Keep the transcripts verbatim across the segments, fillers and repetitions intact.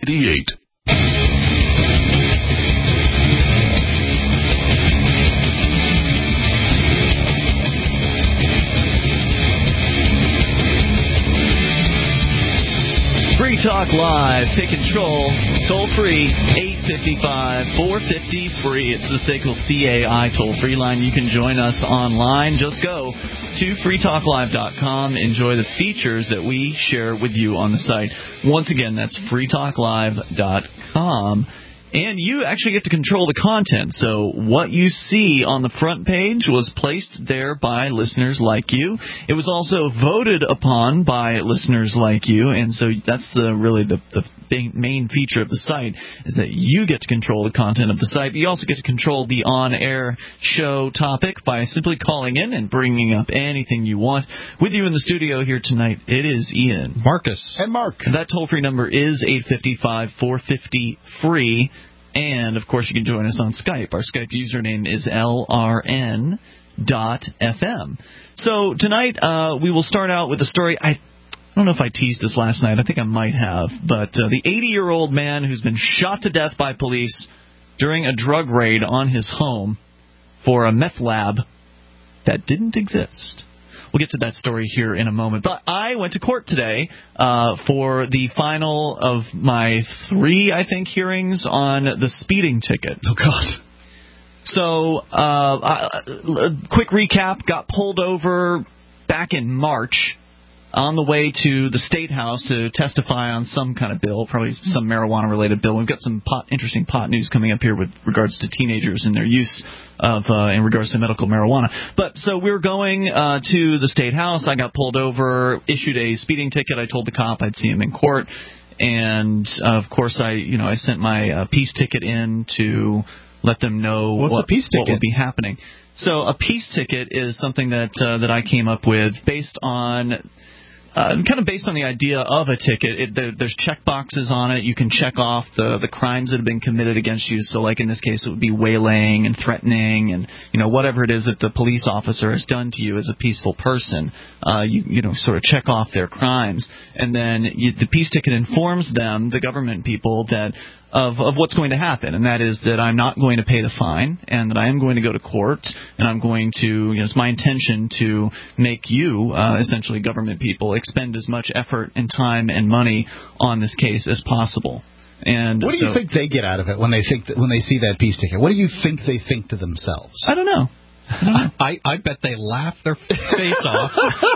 eighty-eight. Free Talk Live. Take control. Toll free. eight five five, four five zero, free. It's the S A C L C A I toll-free line. You can join us online. Just go to free talk live dot com. Enjoy the features that we share with you on the site. Once again, that's free talk live dot com. And you actually get to control the content. So what you see on the front page was placed there by listeners like you. It was also voted upon by listeners like you. And so that's the really the, the main feature of the site, is that you get to control the content of the site. You also get to control the on-air show topic by simply calling in and bringing up anything you want. With you in the studio here tonight, it is Ian, Marcus, and Mark. That toll-free number is eight five five, four five zero, free. And, of course, you can join us on Skype. Our Skype username is L R N dot F M. So tonight uh, we will start out with a story. I don't know if I teased this last night. I think I might have. But uh, the eighty-year-old man who's been shot to death by police during a drug raid on his home for a meth lab that didn't exist. We'll get to that story here in a moment. But I went to court today uh, for the final of my three, I think, hearings on the speeding ticket. Oh, God. So, uh, uh, quick recap, got pulled over back in March on the way to the State House to testify on some kind of bill, probably some marijuana-related bill. We've got some pot, interesting pot news coming up here with regards to teenagers and their use of, uh, in regards to medical marijuana. But so we were going uh, to the State House. I got pulled over, issued a speeding ticket. I told the cop I'd see him in court, and uh, of course I, you know, I sent my uh, peace ticket in to let them know What's what, a peace ticket? what would be happening. So a peace ticket is something that uh, that I came up with based on. Uh, kind of based on the idea of a ticket. It, there, there's check boxes on it. You can check off the, the crimes that have been committed against you. So, like in this case, it would be waylaying and threatening and, you know, whatever it is that the police officer has done to you as a peaceful person. Uh, you, you know, sort of check off their crimes. And then you, the peace ticket informs them, the government people, that Of, of what's going to happen, and that is that I'm not going to pay the fine, and that I am going to go to court, and I'm going to, you know, it's my intention to make you, uh, essentially government people, expend as much effort and time and money on this case as possible. And what do so, you think they get out of it when they think that, when they see that peace ticket? What do you think they think to themselves? I don't know. I, I, I bet they laugh their face off.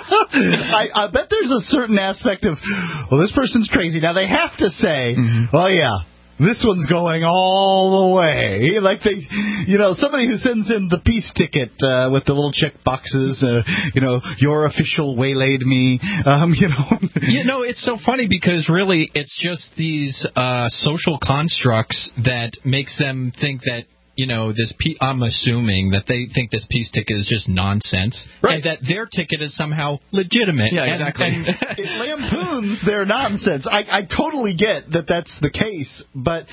I, I bet there's a certain aspect of, well, this person's crazy. Now, they have to say, mm-hmm. oh, yeah. This one's going all the way. Like they, you know, somebody who sends in the peace ticket uh, with the little check boxes, uh, you know, your official waylaid me, um, you know. You know, it's so funny because really it's just these uh, social constructs that makes them think that, you know, this. P- I'm assuming that they think this peace ticket is just nonsense, right? And that their ticket is somehow legitimate. Yeah, exactly. And, and it lampoons their nonsense. I, I totally get that that's the case, but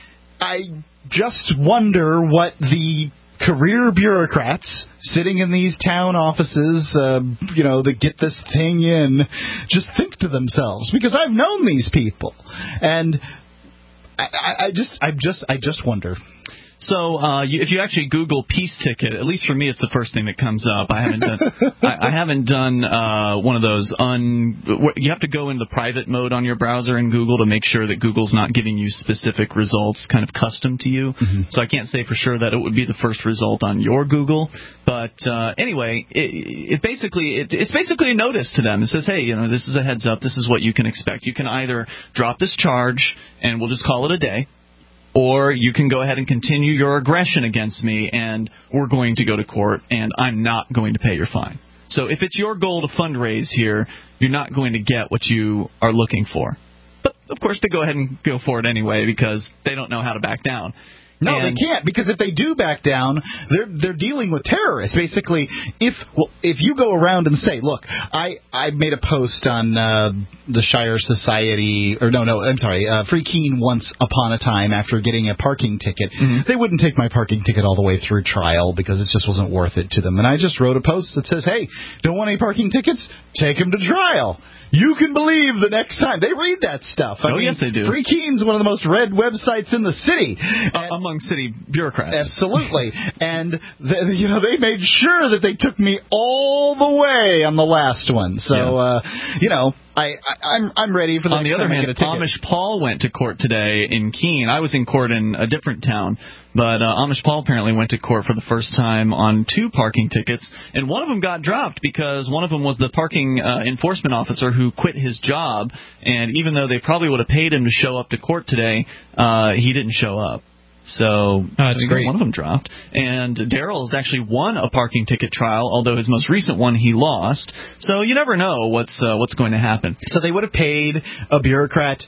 I just wonder what the career bureaucrats sitting in these town offices, uh, you know, that get this thing in, just think to themselves, because I've known these people, and I, I, I just, I just, I just wonder. So uh, you, if you actually Google peace ticket, at least for me, it's the first thing that comes up. I haven't done, I, I haven't done uh, one of those. Un, you have to go into the private mode on your browser in Google to make sure that Google's not giving you specific results, kind of custom to you. Mm-hmm. So I can't say for sure that it would be the first result on your Google. But uh, anyway, it, it basically it, it's basically a notice to them. It says, hey, you know, this is a heads up. This is what you can expect. You can either drop this charge and we'll just call it a day, or you can go ahead and continue your aggression against me, and we're going to go to court, and I'm not going to pay your fine. So if it's your goal to fundraise here, you're not going to get what you are looking for. But, of course, they go ahead and go for it anyway because they don't know how to back down. No, and they can't, because if they do back down, they're they're dealing with terrorists. Basically, if well, if you go around and say, look, I, I made a post on uh, the Shire Society, or no, no, I'm sorry, uh, Free Keene once upon a time after getting a parking ticket. Mm-hmm. They wouldn't take my parking ticket all the way through trial because it just wasn't worth it to them. And I just wrote a post that says, hey, don't want any parking tickets? Take them to trial. you can believe the next time. They read that stuff. I oh, mean, yes, they do. Free Keene's one of the most read websites in the city. Uh, among city bureaucrats. Absolutely. And, the, you know, they made sure that they took me all the way on the last one. So, yeah. uh, you know, I, I, I'm I'm ready for the On next the other time hand, I get a ticket. Amish Paul went to court today in Keene. I was in court in a different town, but uh, Amish Paul apparently went to court for the first time on two parking tickets, and one of them got dropped because one of them was the parking uh, enforcement officer who quit his job, and even though they probably would have paid him to show up to court today, uh, he didn't show up. So oh, that's great. One of them dropped. And Daryl has actually won a parking ticket trial, although his most recent one he lost. So you never know what's uh, what's going to happen. So they would have paid a bureaucrat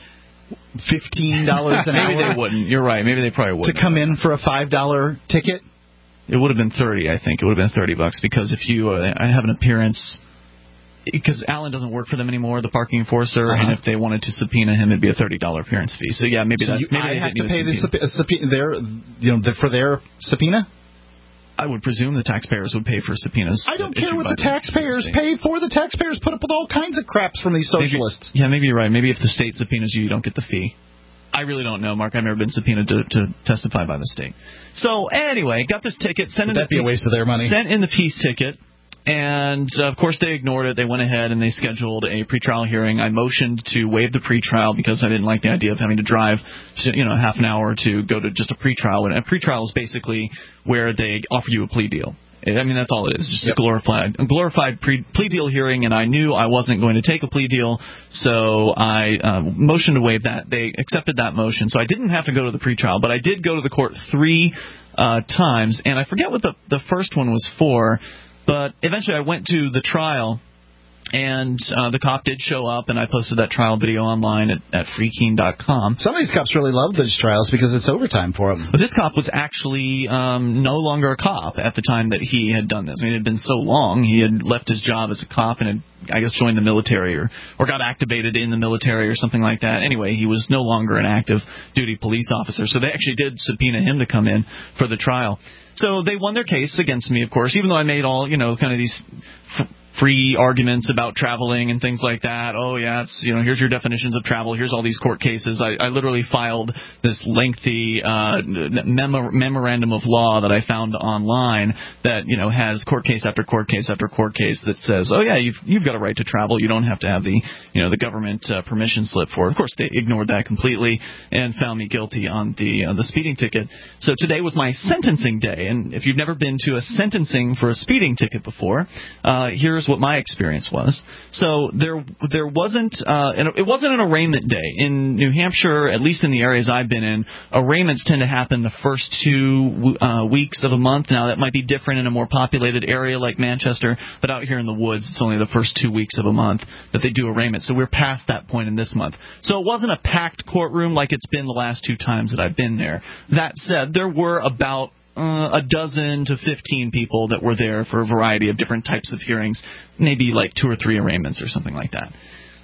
fifteen dollars an Maybe hour. Maybe they wouldn't. You're right. Maybe they probably wouldn't. To come in for a five dollar ticket? It would have been thirty, I think. It would have been thirty bucks because if you uh, have an appearance... Because Alan doesn't work for them anymore, the parking enforcer, uh-huh. and if they wanted to subpoena him, it'd be a thirty dollar appearance fee. So yeah, maybe so that's you, maybe I they have didn't to pay the subpoena, subpoena their, you know, the, for their subpoena. I would presume the taxpayers would pay for subpoenas. I don't care what the taxpayers pay for. The taxpayers put up with all kinds of craps from these socialists. Maybe, yeah, maybe you're right. Maybe if the state subpoenas you, you don't get the fee. I really don't know, Mark. I've never been subpoenaed to, to testify by the state. So anyway, got this ticket. Sent would in that the be a waste of their money? Sent in the peace ticket. And, uh, of course, they ignored it. They went ahead and they scheduled a pretrial hearing. I motioned to waive the pretrial because I didn't like the idea of having to drive, you know, half an hour to go to just a pretrial. And a pretrial is basically where they offer you a plea deal. I mean, that's all it is. It's just yep. a glorified, a glorified pre, plea deal hearing, and I knew I wasn't going to take a plea deal, so I uh, motioned to waive that. They accepted that motion, so I didn't have to go to the pretrial, but I did go to the court three uh, times, and I forget what the, the first one was for. But eventually I went to the trial, and uh, the cop did show up, and I posted that trial video online at, at free keene dot com. Some of these cops really love those trials because it's overtime for them. But this cop was actually um, no longer a cop at the time that he had done this. I mean, it had been so long. He had left his job as a cop and had, I guess, joined the military or, or got activated in the military or something like that. Anyway, he was no longer an active duty police officer. So they actually did subpoena him to come in for the trial. So they won their case against me, of course, even though I made all, you know, kind of these f- free arguments about traveling and things like that. Oh, yeah, it's, you know, here's your definitions of travel. Here's all these court cases. I, I literally filed this lengthy uh, memo- memorandum of law that I found online that, you know, has court case after court case after court case that says, oh, yeah, you've you've got a right to travel. You don't have to have the, you know, the government uh, permission slip for it. Of course, they ignored that completely and found me guilty on the uh, the speeding ticket. So today was my sentencing day. And if you've never been to a sentencing for a speeding ticket before, uh, here's what my experience was. So there there wasn't uh, it wasn't an arraignment day in New Hampshire, at least in the areas I've been in. Arraignments tend to happen the first two uh, weeks of a month. Now that might be different in a more populated area like Manchester, but out here in the woods, it's only the first two weeks of a month that they do arraignment. So we're past that point in this month. So it wasn't a packed courtroom like it's been the last two times that I've been there. That said, there were about Uh, a dozen to fifteen people that were there for a variety of different types of hearings, maybe like two or three arraignments or something like that.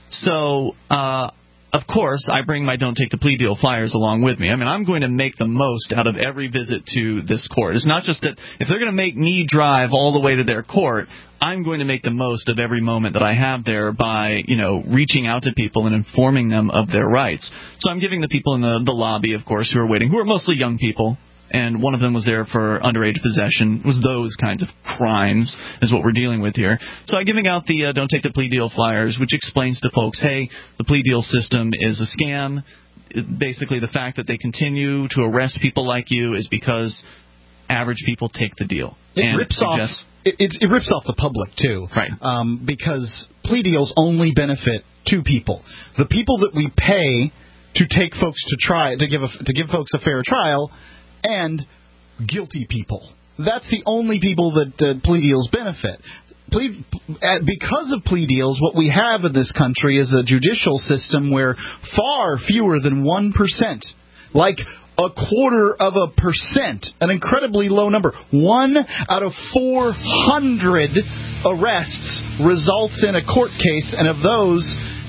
So, uh, of course, I bring my Don't Take the Plea Deal flyers along with me. I mean, I'm going to make the most out of every visit to this court. It's not just that if they're going to make me drive all the way to their court, I'm going to make the most of every moment that I have there by, you know, reaching out to people and informing them of their rights. So I'm giving the people in the, the lobby, of course, who are waiting, who are mostly young people, and one of them was there for underage possession. It was those kinds of crimes is what we're dealing with here. So I'm giving out the uh, Don't Take the Plea Deal flyers, which explains to folks, hey, the plea deal system is a scam. Basically, the fact that they continue to arrest people like you is because average people take the deal. It and rips it off. just, It, it, it rips off the public too, right? Um, because plea deals only benefit two people: the people that we pay to take folks to try to give a, to give folks a fair trial, and guilty people. That's the only people that uh, plea deals benefit. Plea, uh, because of plea deals, what we have in this country is a judicial system where far fewer than one percent, like a quarter of a percent, an incredibly low number, one out of four hundred arrests results in a court case, and of those,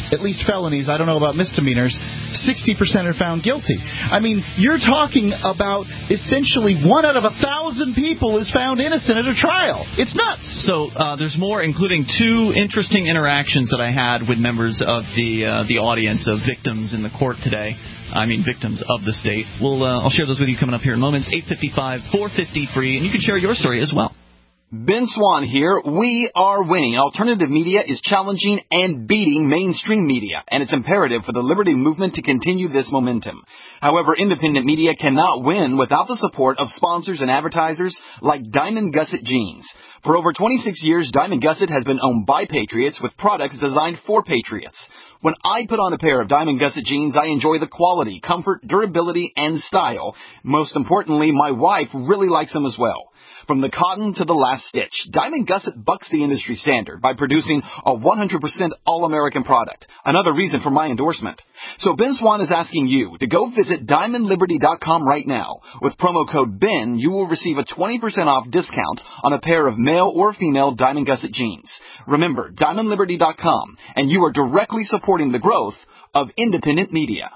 at least felonies, I don't know about misdemeanors, sixty percent are found guilty. I mean, you're talking about essentially one out of a thousand people is found innocent at a trial. It's nuts. So uh, there's more, including two interesting interactions that I had with members of the uh, the audience of victims in the court today. I mean, victims of the state. We'll uh, I'll share those with you coming up here in moments. eight fifty-five, four fifty free, and you can share your story as well. Ben Swan here. We are winning. Alternative media is challenging and beating mainstream media, and it's imperative for the liberty movement to continue this momentum. However, independent media cannot win without the support of sponsors and advertisers like Diamond Gusset Jeans. For over twenty-six years, Diamond Gusset has been owned by patriots with products designed for patriots. When I put on a pair of Diamond Gusset jeans, I enjoy the quality, comfort, durability, and style. Most importantly, my wife really likes them as well. From the cotton to the last stitch, Diamond Gusset bucks the industry standard by producing a one hundred percent all-American product. Another reason for my endorsement. So Ben Swan is asking you to go visit diamond liberty dot com right now. With promo code Ben, you will receive a twenty percent off discount on a pair of male or female Diamond Gusset jeans. Remember, diamond liberty dot com, and you are directly supporting the growth of independent media.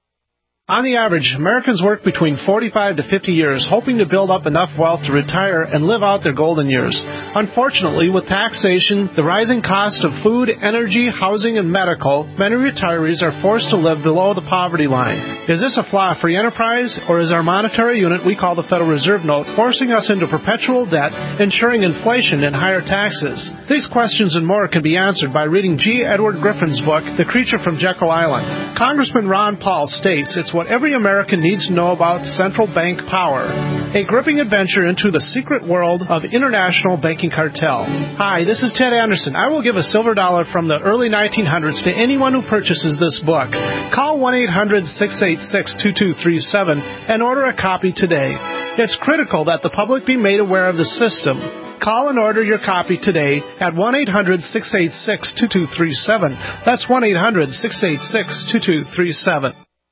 On the average, Americans work between forty-five to fifty years, hoping to build up enough wealth to retire and live out their golden years. Unfortunately, with taxation, the rising cost of food, energy, housing, and medical, many retirees are forced to live below the poverty line. Is this a flaw of free enterprise, or is our monetary unit we call the Federal Reserve Note forcing us into perpetual debt, ensuring inflation and higher taxes? These questions and more can be answered by reading G. Edward Griffin's book, The Creature from Jekyll Island. Congressman Ron Paul states it's what every American needs to know about central bank power. A gripping adventure into the secret world of international banking cartel. Hi, this is Ted Anderson. I will give a silver dollar from the early nineteen hundreds to anyone who purchases this book. Call one eight hundred, six eight six, two two three seven and order a copy today. It's critical that the public be made aware of the system. Call and order your copy today at one eight hundred, six eight six, two two three seven. That's one eight hundred, six eight six, two two three seven.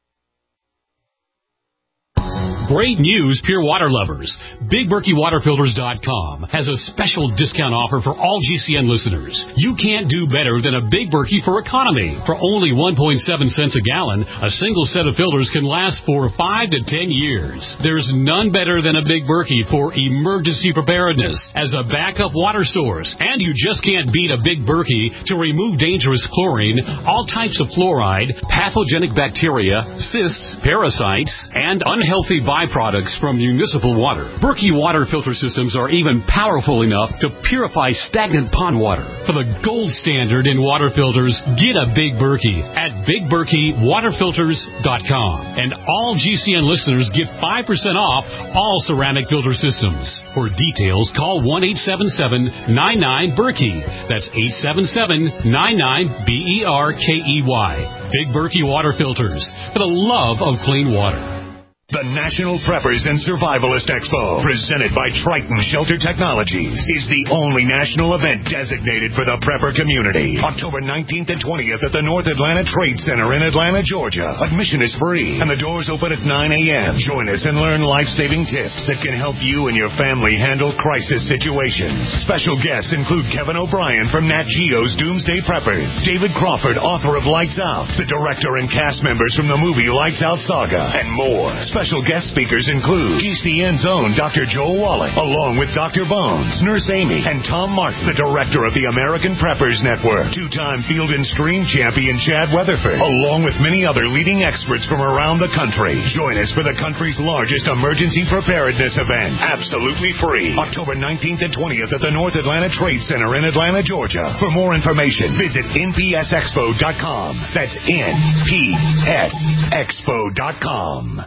Great news, Pure Water lovers. Big Berkey Water Filters dot com has a special discount offer for all G C N listeners. You can't do better than a Big Berkey for economy. For only one point seven cents a gallon, a single set of filters can last for five to ten years. There's none better than a Big Berkey for emergency preparedness as a backup water source. And you just can't beat a Big Berkey to remove dangerous chlorine, all types of fluoride, pathogenic bacteria, cysts, parasites, and unhealthy byproducts from municipal water. Berkey water filter systems are even powerful enough to purify stagnant pond water. For the gold standard in water filters, get a Big Berkey at Big Berkey Water Filters dot com. And all G C N listeners get five percent off all ceramic filter systems. For details, call one eight seven seven, nine nine, Berkey. That's eight seven seven, nine nine, B E R K E Y. Big Berkey Water Filters, for the love of clean water. The National Preppers and Survivalist Expo, presented by Triton Shelter Technologies, is the only national event designated for the prepper community. October nineteenth and twentieth at the North Atlanta Trade Center in Atlanta, Georgia. Admission is free, and the doors open at nine a.m. Join us and learn life-saving tips that can help you and your family handle crisis situations. Special guests include Kevin O'Brien from Nat Geo's Doomsday Preppers, David Crawford, author of Lights Out, the director and cast members from the movie Lights Out Saga, and more. Special guest speakers include G C N's own Doctor Joel Wallach, along with Doctor Bones, Nurse Amy, and Tom Martin, the director of the American Preppers Network, two-time Field and Stream champion Chad Weatherford, along with many other leading experts from around the country. Join us for the country's largest emergency preparedness event, absolutely free, October nineteenth and twentieth at the North Atlanta Trade Center in Atlanta, Georgia. For more information, visit N P S expo dot com. That's N P S expo dot com.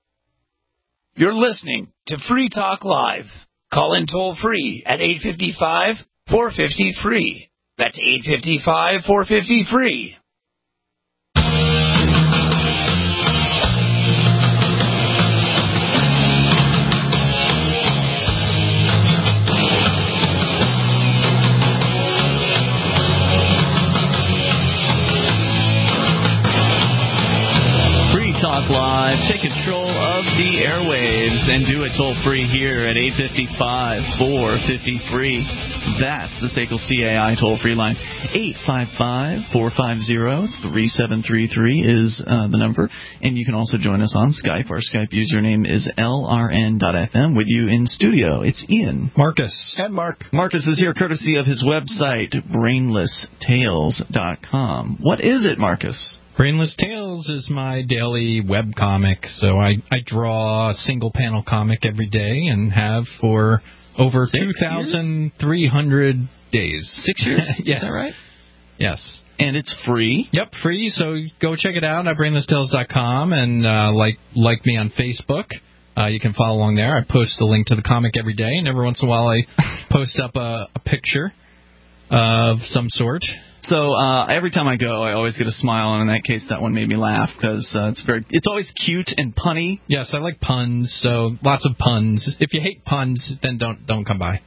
You're listening to Free Talk Live. Call in toll free at eight five five, four five zero, free. That's eight five five, four five zero, free. Talk Live. Take control of the airwaves and do it toll free here at eight five five, four five zero, free. That's the S A C L C A I toll-free line. eight five five, four five zero, three seven three three is uh, the number. And you can also join us on Skype. Our Skype username is L R N dot F M. With you in studio, it's Ian. Marcus. And Mark. Marcus is here courtesy of his website, brainless tales dot com. What is it, Marcus? Brainless Tales is my daily web comic. So I, I draw a single-panel comic every day and have for over two thousand three hundred days. Six years? Yes. Is that right? Yes. And it's free? Yep, free. So go check it out at brainless tales dot com and uh, like like me on Facebook. Uh, you can follow along there. I post a link to the comic every day, and every once in a while I post up a, a picture of some sort. So uh, every time I go, I always get a smile, and in that case, that one made me laugh because uh, it's very, it's always cute and punny. Yes, I like puns, so lots of puns. If you hate puns, then don't don't come by.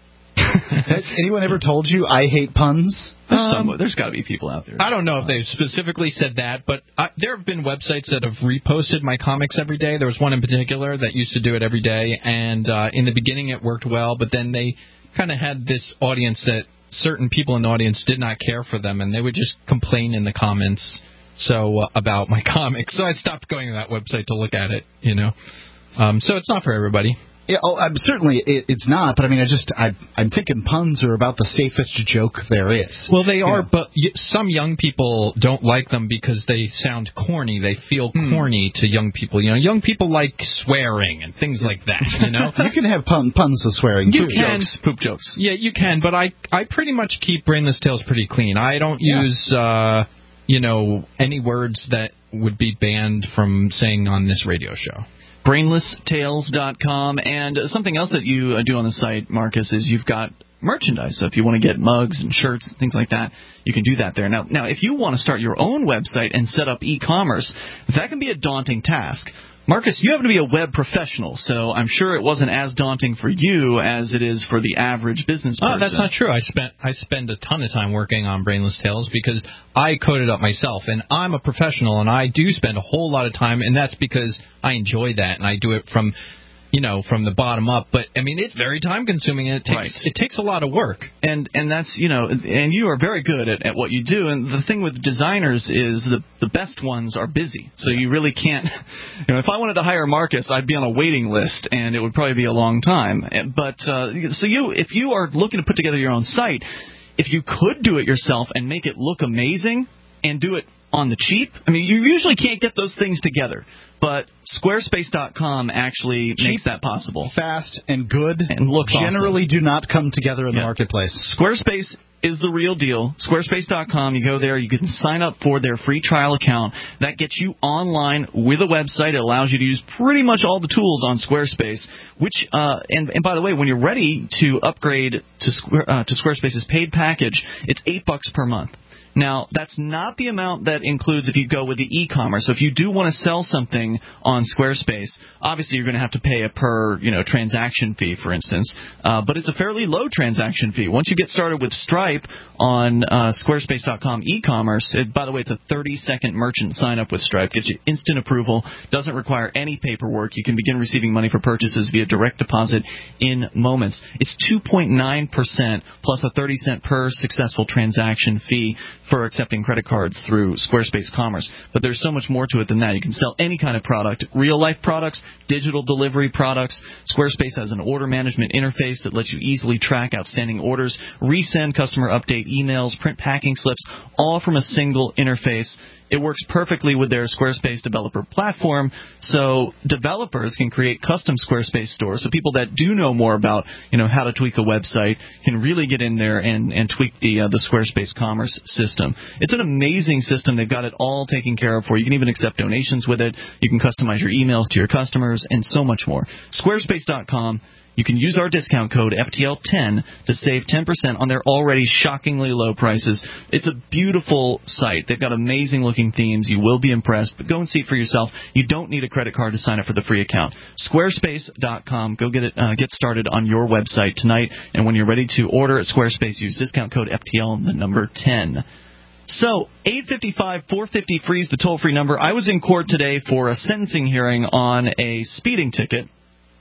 Has anyone ever told you I hate puns? There's, Um, some, there's got to be people out there. I don't know if they've specifically said that, but I, there have been websites that have reposted my comics every day. There was one in particular that used to do it every day, and uh, in the beginning it worked well, but then they kind of had this audience that certain people in the audience did not care for them, and they would just complain in the comments so uh, about my comics. So I stopped going to that website to look at it, you know. Um, so it's not for everybody. Yeah, oh, I'm, certainly it, it's not, but I mean, I just I, I'm thinking puns are about the safest joke there is. Well, they are, know. but y- some young people don't like them because they sound corny. They feel hmm. corny to young people. You know, young people like swearing and things like that. You know, you can have pun, puns with swearing. You too. can. Jokes, poop jokes. Yeah, you can, but I I pretty much keep Brainless Tales pretty clean. I don't Yeah. use uh, you know any words that would be banned from saying on this radio show. brainless tales dot com. And something else that you uh, do on the site, Marcus, is you've got merchandise. So if you want to get mugs and shirts and things like that, you can do that there. Now, now, if you want to start your own website and set up e-commerce, that can be a daunting task. Marcus, you happen to be a web professional, so I'm sure it wasn't as daunting for you as it is for the average business person. Oh, that's not true. I spent I spend a ton of time working on Brainless Tales because I code it up myself, and I'm a professional, and I do spend a whole lot of time, and that's because I enjoy that, and I do it from, you know, from the bottom up. But I mean, it's very time consuming, and it takes Right. it takes a lot of work. And and that's, you know, and you are very good at, at what you do. And the thing with designers is the the best ones are busy. So you really can't, you know, if I wanted to hire Marcus, I'd be on a waiting list, and it would probably be a long time. But uh, so you, if you are looking to put together your own site, if you could do it yourself and make it look amazing and do it on the cheap, I mean, you usually can't get those things together. But squarespace dot com actually Cheap, makes that possible. Fast and good And looks generally awesome. do not come together in Yeah. the marketplace. Squarespace is the real deal. Squarespace dot com. You go there. You can sign up for their free trial account. That gets you online with a website. It allows you to use pretty much all the tools on Squarespace. Which uh, and, and by the way, when you're ready to upgrade to Square, uh, to Squarespace's paid package, it's eight bucks per month. Now, that's not the amount that includes if you go with the e-commerce. So if you do want to sell something on Squarespace, obviously you're going to have to pay a per, you know, transaction fee, for instance. Uh, but it's a fairly low transaction fee. Once you get started with Stripe on uh, squarespace dot com e-commerce, it, by the way, it's a thirty-second merchant sign-up with Stripe. Gets you instant approval. Doesn't require any paperwork. You can begin receiving money for purchases via direct deposit in moments. It's two point nine percent plus a thirty cent per successful transaction fee for accepting credit cards through Squarespace Commerce. But there's so much more to it than that. You can sell any kind of product, real-life products, digital delivery products. Squarespace has an order management interface that lets you easily track outstanding orders, resend customer update emails, print packing slips, all from a single interface. It works perfectly with their Squarespace developer platform, so developers can create custom Squarespace stores. So people that do know more about, you know, how to tweak a website can really get in there and, and tweak the uh, the Squarespace commerce system. It's an amazing system. They've got it all taken care of for you. You can even accept donations with it. You can customize your emails to your customers and so much more. Squarespace dot com. You can use our discount code F T L ten to save ten percent on their already shockingly low prices. It's a beautiful site. They've got amazing-looking themes. You will be impressed, but go and see it for yourself. You don't need a credit card to sign up for the free account. Squarespace dot com. Go get it. Uh, get started on your website tonight, and when you're ready to order at Squarespace, use discount code F T L and the number ten. So, eight five five, four five zero, free is the toll-free number. I was in court today for a sentencing hearing on a speeding ticket.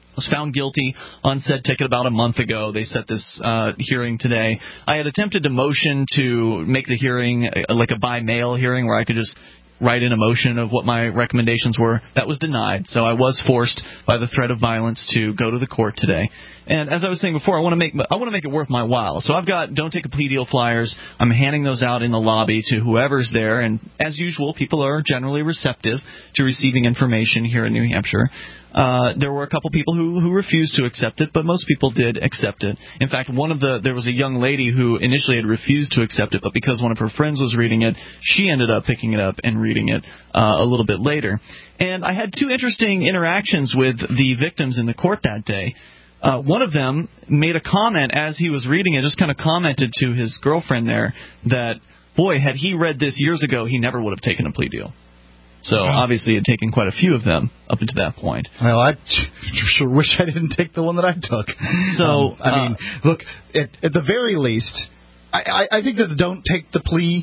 was found guilty on said ticket about a month ago. They set this uh, hearing today. I had attempted to motion to make the hearing uh, like a by-mail hearing where I could just write in a motion of what my recommendations were. That was denied, so I was forced by the threat of violence to go to the court today. And as I was saying before, I want to make I want to make it worth my while. So I've got Don't Take a Plea Deal flyers. I'm handing those out in the lobby to whoever's there, and as usual, people are generally receptive to receiving information here in New Hampshire. Uh, there were a couple people who, who refused to accept it, but most people did accept it. In fact, one of the there was a young lady who initially had refused to accept it, but because one of her friends was reading it, she ended up picking it up and reading it uh, a little bit later. And I had two interesting interactions with the victims in the court that day. Uh, one of them made a comment as he was reading it, just kind of commented to his girlfriend there that, boy, had he read this years ago, he never would have taken a plea deal. So obviously, it had taken quite a few of them up until that point. Well, I sure wish I didn't take the one that I took. So um, I uh, mean, look, at, at the very least, I, I, I think that the don't take the plea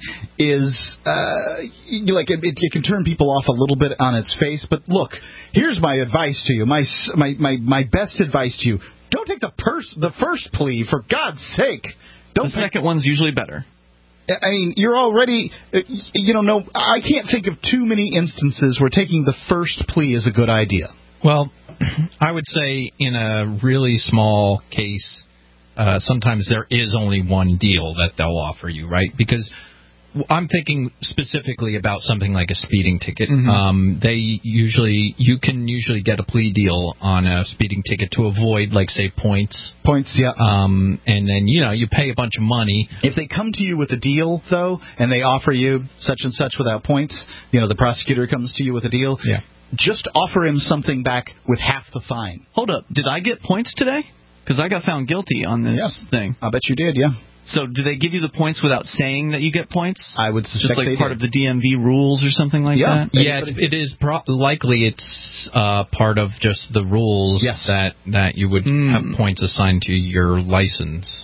is uh, like it, it can turn people off a little bit on its face. But look, here's my advice to you. My my my, my best advice to you: don't take the pers- the first plea, for God's sake. Don't the second one's usually better. I mean, you're already, you know, no, I can't think of too many instances where taking the first plea is a good idea. Well, I would say in a really small case, uh, sometimes there is only one deal that they'll offer you, right? Because I'm thinking specifically about something like a speeding ticket. Mm-hmm. Um, they usually, you can usually get a plea deal on a speeding ticket to avoid, like, say, points. Points, yeah. Um, and then, you know, you pay a bunch of money. If they come to you with a deal, though, and they offer you such and such without points, you know, the prosecutor comes to you with a deal, yeah. just offer him something back with half the fine. Hold up. Did I get points today? Because I got found guilty on this yeah. thing. I bet you did, yeah. So do they give you the points without saying that you get points? I would suspect just like they part did. of the D M V rules or something like yeah. that? Yeah, it's, it is pro- likely it's uh, part of just the rules yes. that, that you would mm. have points assigned to your license.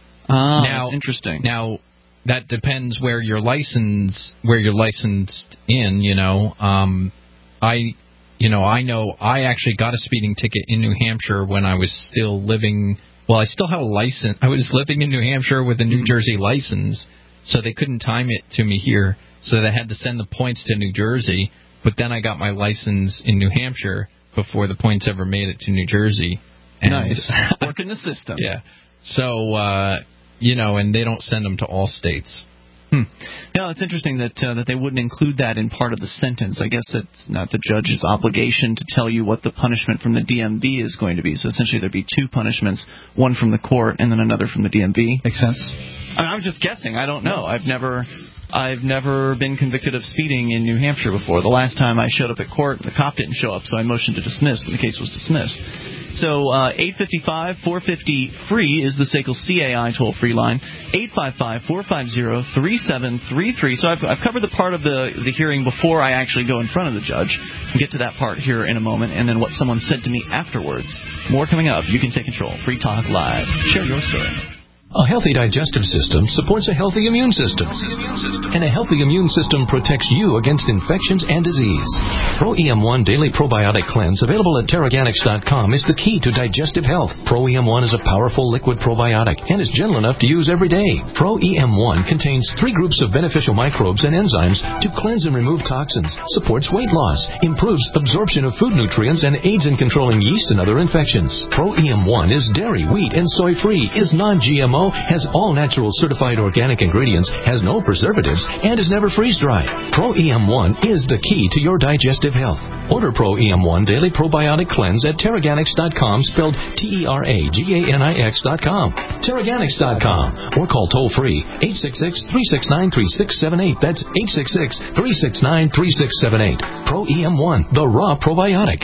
Ah, now, that's interesting. Now, that depends where you're licensed, where you're licensed in, you know. Um, I, you know, I know I actually got a speeding ticket in New Hampshire when I was still living... Well, I still had a license. I was living in New Hampshire with a New Jersey license, so they couldn't time it to me here. So they had to send the points to New Jersey. But then I got my license in New Hampshire before the points ever made it to New Jersey. And nice. Working the system. Yeah. So, uh, you know, and they don't send them to all states. Hmm. Yeah, it's interesting that uh, that they wouldn't include that in part of the sentence. I guess it's not the judge's obligation to tell you what the punishment from the D M V is going to be. So essentially there'd be two punishments, one from the court and then another from the D M V. Makes sense. I, I'm just guessing. I don't know. I've never... I've never been convicted of speeding in New Hampshire before. The last time I showed up at court, the cop didn't show up, so I motioned to dismiss, and the case was dismissed. So uh, eight five five, four five zero, free is the S A C L C A I toll-free line, eight five five, four five zero, three seven three three. So I've, I've covered the part of the, the hearing before I actually go in front of the judge. We'll get to that part here in a moment, and then what someone said to me afterwards. More coming up. You can take control. Free Talk Live. Share your story. A healthy digestive system supports a healthy immune system. And a healthy immune system protects you against infections and disease. Pro E M one Daily Probiotic Cleanse, available at Teraganix dot com, is the key to digestive health. Pro E M one is a powerful liquid probiotic and is gentle enough to use every day. Pro E M one contains three groups of beneficial microbes and enzymes to cleanse and remove toxins, supports weight loss, improves absorption of food nutrients, and aids in controlling yeast and other infections. Pro E M one is dairy, wheat, and soy-free, is non-G M O, has all natural certified organic ingredients, has no preservatives, and is never freeze-dried. Pro E M one is the key to your digestive health. Order Pro E M one Daily Probiotic Cleanse at Teraganix dot com, spelled T E R A G A N I X dot com. Teraganix dot com, or call toll-free eight six six, three six nine, three six seven eight. That's eight six six, three six nine, three six seven eight. Pro E M one, the raw probiotic.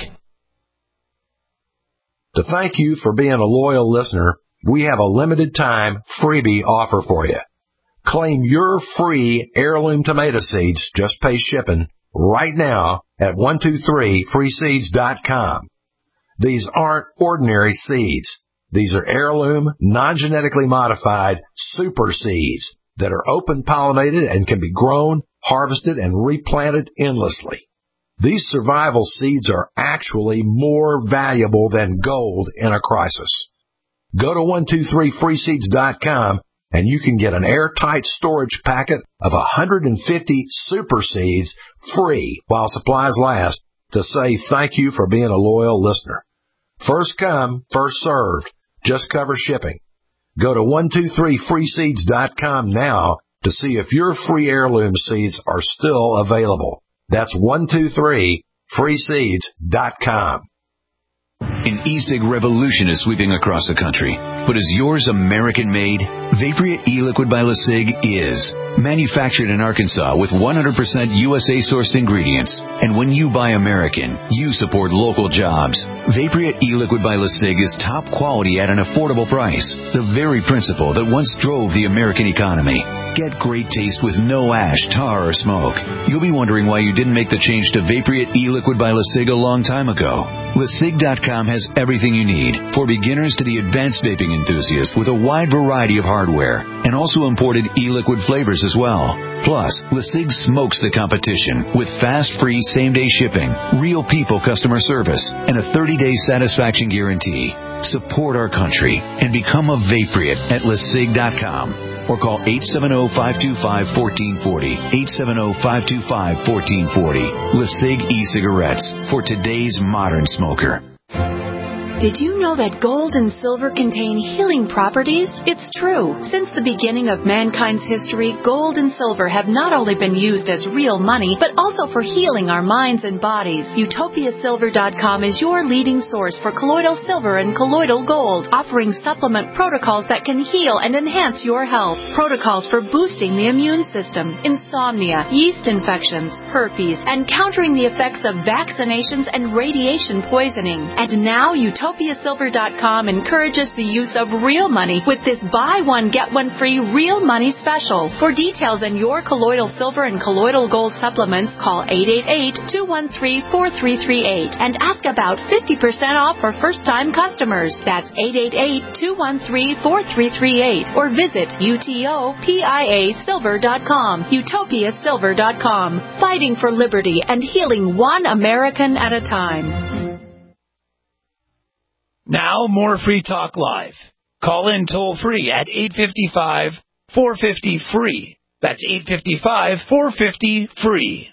To thank you for being a loyal listener, we have a limited time freebie offer for you. Claim your free heirloom tomato seeds, just pay shipping, right now at one two three free seeds dot com. These aren't ordinary seeds. These are heirloom, non-genetically modified super seeds that are open pollinated and can be grown, harvested, and replanted endlessly. These survival seeds are actually more valuable than gold in a crisis. Go to one two three free seeds dot com and you can get an airtight storage packet of one hundred fifty super seeds free while supplies last to say thank you for being a loyal listener. First come, first served. Just cover shipping. Go to one two three free seeds dot com now to see if your free heirloom seeds are still available. That's one two three free seeds dot com. An e-cig revolution is sweeping across the country. But is yours American-made? Vaporeat e-liquid by LeSig is. Manufactured in Arkansas with one hundred percent U S A-sourced ingredients. And when you buy American, you support local jobs. Vaporeat e-liquid by LeSig is top quality at an affordable price. The very principle that once drove the American economy. Get great taste with no ash, tar, or smoke. You'll be wondering why you didn't make the change to Vaporeat e-liquid by LeSig a long time ago. Le Sig dot com has everything you need, for beginners to the advanced vaping enthusiast, with a wide variety of hardware, and also imported e-liquid flavors as well. Plus, LeSig smokes the competition with fast, free, same-day shipping, real people customer service, and a thirty-day satisfaction guarantee. Support our country and become a Vaporeat at Le Sig dot com. Or call eight seven zero, five two five, one four four zero, eight seven zero, five two five, one four four zero. LeSig e-cigarettes for today's modern smoker. Did you know that gold and silver contain healing properties? It's true. Since the beginning of mankind's history, gold and silver have not only been used as real money, but also for healing our minds and bodies. Utopia Silver dot com is your leading source for colloidal silver and colloidal gold, offering supplement protocols that can heal and enhance your health. Protocols for boosting the immune system, insomnia, yeast infections, herpes, and countering the effects of vaccinations and radiation poisoning. And now Utopia Utopia Silver dot com encourages the use of real money with this buy one, get one free real money special. For details on your colloidal silver and colloidal gold supplements, call eight eight eight, two one three, four three three eight and ask about fifty percent off for first-time customers. That's eight eight eight, two one three, four three three eight or visit Utopia Silver dot com. Utopia Silver dot com. Fighting for liberty and healing one American at a time. Now, more Free Talk Live. Call in toll-free at eight five five, four five zero, free. That's eight five five, four five zero, free.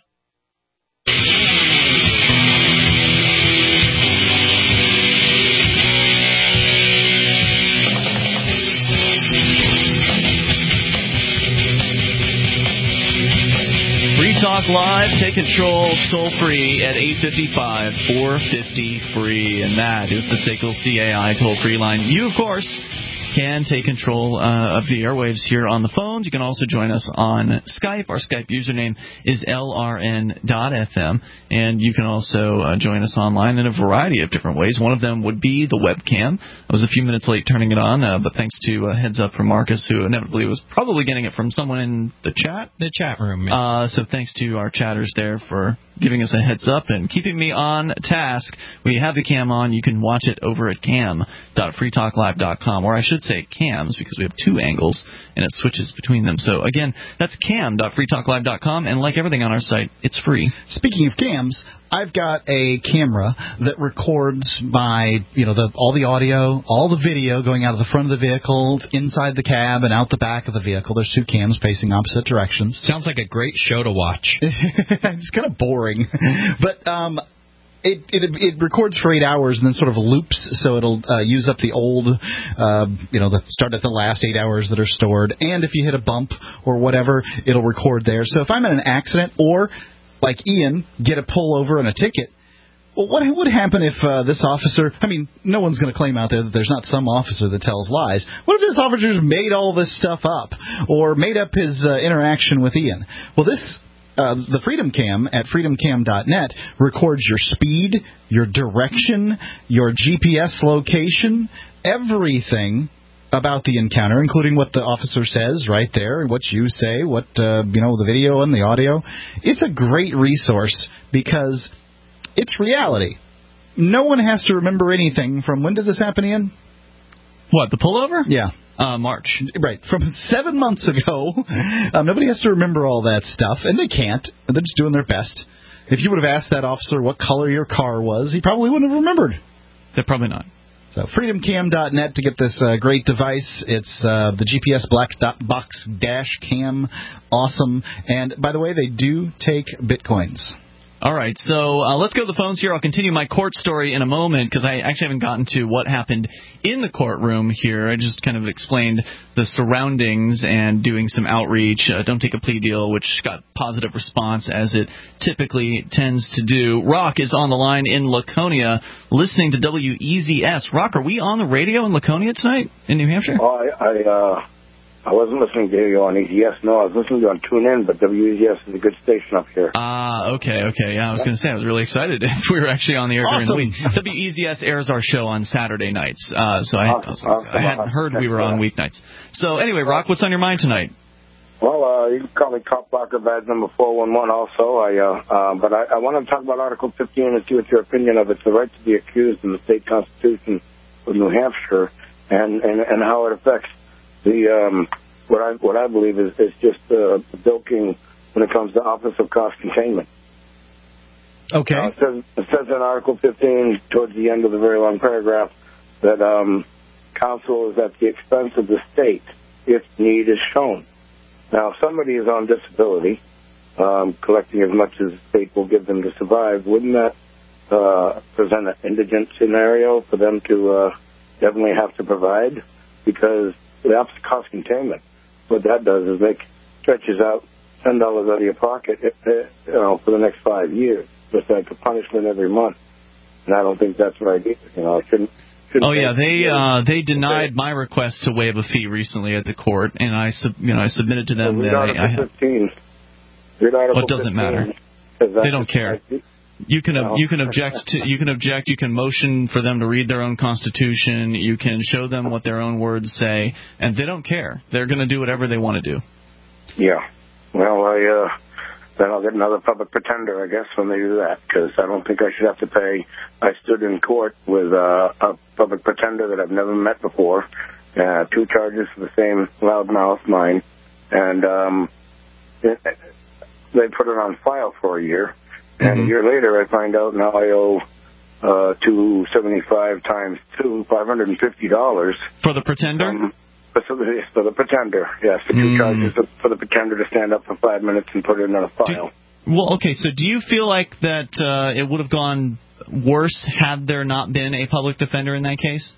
Free Talk Live, take control toll free at eight five five, four five zero, free, and that is the S A C L C A I toll free line. You, of course, can take control uh, of the airwaves here on the phones. You can also join us on Skype. Our Skype username is L R N dot F M, and you can also uh, join us online in a variety of different ways. One of them would be the webcam. I was a few minutes late turning it on, uh, but thanks to a heads up from Marcus, who inevitably was probably getting it from someone in the chat. The chat room. Yes. Uh, so thanks to our chatters there for giving us a heads up and keeping me on task. We have the cam on. You can watch it over at cam dot free talk live dot com, or I should say cams, because we have two angles and it switches between them. So again, that's cam dot free talk live dot com, and like everything on our site, it's free. Speaking of cams, I've got a camera that records my, you know, the, all the audio, all the video going out of the front of the vehicle, inside the cab, and out the back of the vehicle. There's two cams facing opposite directions. Sounds like a great show to watch. It's kind of boring. But um, it, it it records for eight hours and then sort of loops, so it'll uh, use up the old, uh, you know, the start at the last eight hours that are stored. And if you hit a bump or whatever, it'll record there. So if I'm in an accident or, like Ian, get a pullover and a ticket, well, what would happen if uh, this officer, I mean, no one's going to claim out there that there's not some officer that tells lies. What if this officer made all this stuff up or made up his uh, interaction with Ian? Well, this, uh, the Freedom Cam at freedom cam dot net records your speed, your direction, your G P S location, everything about the encounter, including what the officer says right there, what you say, what, uh, you know, the video and the audio. It's a great resource because it's reality. No one has to remember anything from, when did this happen, Ian? What, the pullover? Yeah. Uh, March. Right. From seven months ago. Um, nobody has to remember all that stuff, and they can't. They're just doing their best. If you would have asked that officer what color your car was, he probably wouldn't have remembered. They're probably not. So freedom cam dot net to get this uh, great device. It's uh, the G P S Black Box Dash Cam. Awesome. And, by the way, they do take Bitcoins. All right, so uh, let's go to the phones here. I'll continue my court story in a moment because I actually haven't gotten to what happened in the courtroom here. I just kind of explained the surroundings and doing some outreach. Uh, don't take a plea deal, which got positive response as it typically tends to do. Rock is on the line in Laconia listening to W E Z S. Rock, are we on the radio in Laconia tonight in New Hampshire? Oh, I... I uh... I wasn't listening to you on E Z S. No, I was listening to you on TuneIn, but W E Z S is a good station up here. Ah, uh, okay, okay. Yeah, I was going to say, I was really excited if we were actually on the air awesome. during the week. W E Z S airs our show on Saturday nights, uh, so I, awesome. I, was, I hadn't heard we were on weeknights. So anyway, Rock, what's on your mind tonight? Well, uh, you can call me Cop Blocker badge number four one one also. I, uh, uh, but I, I want to talk about Article fifteen and see what your opinion of it. It's the right to be accused in the state constitution of New Hampshire and, and, and how it affects the... Um, What I what I believe is, is just uh, bilking when it comes to Office of Cost Containment. Okay. Uh, it, says, it says in Article fifteen, towards the end of the very long paragraph, that um, counsel is at the expense of the state if need is shown. Now, if somebody is on disability, um, collecting as much as the state will give them to survive, wouldn't that uh, present an indigent scenario for them to uh, definitely have to provide? Because the Office of Cost Containment, what that does is make stretches out ten dollars out of your pocket, you know, for the next five years, just like a punishment every month. And I don't think that's right either. You know, I shouldn't. shouldn't oh yeah, they uh, they denied my request to waive a fee recently at the court, and I sub, you know I submitted to them so that Article I, I fifteen. Read Article well, it doesn't matter. They don't care. You can no. you can object to you can object. You can motion for them to read their own constitution. You can show them what their own words say, and they don't care. They're going to do whatever they want to do. Yeah. Well, I uh, then I'll get another public pretender, I guess, when they do that, because I don't think I should have to pay. I stood in court with uh, a public pretender that I've never met before, uh, two charges for the same loudmouth, mine, and um, it, they put it on file for a year. And mm-hmm. a year later, I find out now I owe uh, two seventy-five times two, five hundred and fifty dollars for the pretender. Um, for, the, for the pretender, yes, for two mm. charges for the pretender to stand up for five minutes and put it in a file. Do, well, okay, so do you feel like that uh, it would have gone worse had there not been a public defender in that case?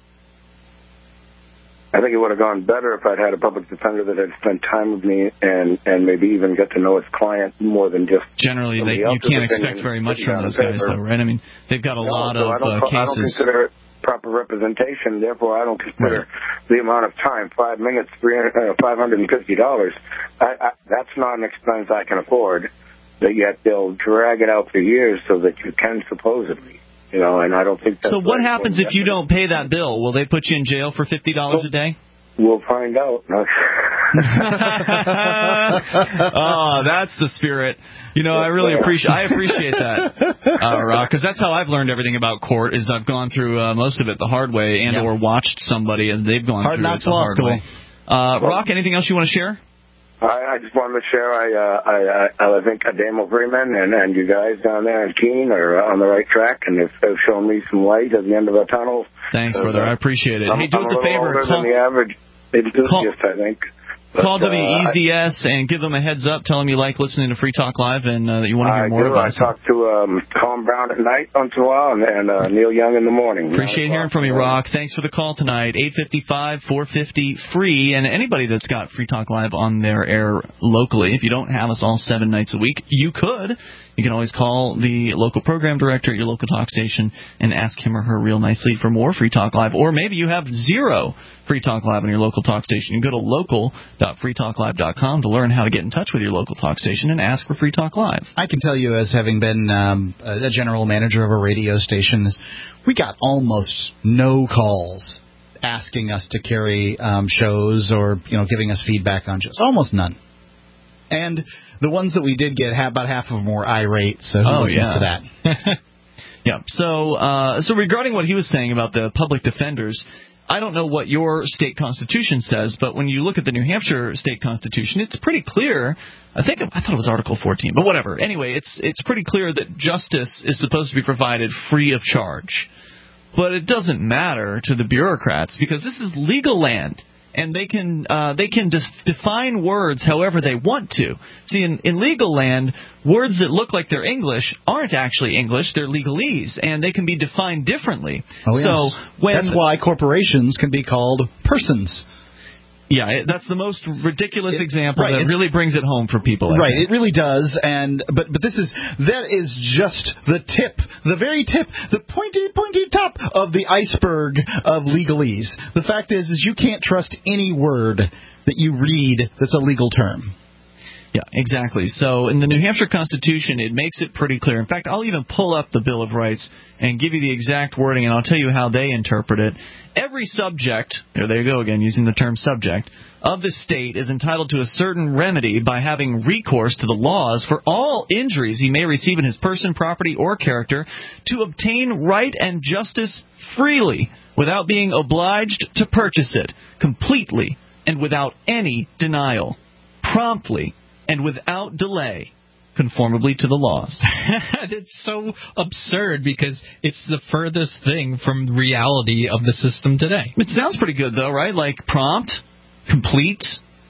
I think it would have gone better if I'd had a public defender that had spent time with me and, and maybe even get to know its client more than just... Generally, they, you can't expect very much from those guys, though, right? I mean, they've got a no, lot so of I don't, uh, cases. I don't consider it proper representation, therefore I don't consider right. the amount of time, five minutes, five hundred fifty dollars. I, I, that's not an expense I can afford, but yet they'll drag it out for years so that you can supposedly. You know, and I don't think that's... So what happens if you don't pay that bill? Will they put you in jail for fifty dollars well, a day? We'll find out. Oh, that's the spirit. You know, I really appreciate I appreciate that, uh, Rock, because that's how I've learned everything about court, is I've gone through uh, most of it the hard way and yep. or watched somebody as they've gone hard through it the law hard school. way. Uh, Rock, anything else you want to share? I, I just wanted to share, I, uh, I, I, I think Adamo Freeman and, and you guys down there in Keene are on the right track, and they've, they've shown me some light at the end of the tunnel. Thanks, uh, brother. I appreciate it. I'm, hey, do I'm us a, a favor. Older call, than the average enthusiast, call, I think. But, call W E Z S uh, and give them a heads up. Tell them you like listening to Free Talk Live and uh, that you want to hear I more do. about I it. I talk to um, Tom Brown at night once in a while and, and uh, Neil Young in the morning. Appreciate hearing from you, Rock. Thanks for the call tonight. eight five five, four five zero, free. And anybody that's got Free Talk Live on their air locally, if you don't have us all seven nights a week, you could. You can always call the local program director at your local talk station and ask him or her real nicely for more Free Talk Live. Or maybe you have zero Free Talk Live on your local talk station. You can go to local dot free talk live dot com to learn how to get in touch with your local talk station and ask for Free Talk Live. I can tell you, as having been um, a general manager of a radio station, we got almost no calls asking us to carry um, shows or, you know, giving us feedback on shows. Almost none. And the ones that we did get, about half of them were irate, so who oh, listens yeah. to that? Yeah. So, uh, so regarding what he was saying about the public defenders, I don't know what your state constitution says, but when you look at the New Hampshire state constitution, it's pretty clear. I think I thought it was Article fourteen, but whatever. Anyway, it's it's pretty clear that justice is supposed to be provided free of charge. But it doesn't matter to the bureaucrats because this is legal land. And they can uh, they can dis- define words however they want to. See, in, in legal land, words that look like they're English aren't actually English; they're legalese, and they can be defined differently. Oh, yes. So when that's why corporations can be called persons. Yeah, it, that's the most ridiculous it, example right, that really brings it home for people. I right, think. It really does. And but but this is that is just the tip, the very tip, the pointy pointy top of the iceberg of legalese. The fact is, is you can't trust any word that you read that's a legal term. Yeah, exactly. So in the New Hampshire Constitution, it makes it pretty clear. In fact, I'll even pull up the Bill of Rights and give you the exact wording, and I'll tell you how they interpret it. Every subject, there they go again, using the term subject, of the state is entitled to a certain remedy by having recourse to the laws for all injuries he may receive in his person, property, or character to obtain right and justice freely without being obliged to purchase it, completely and without any denial, promptly and without delay, conformably to the laws. It's so absurd because it's the furthest thing from the reality of the system today. It sounds pretty good, though, right? Like prompt, complete,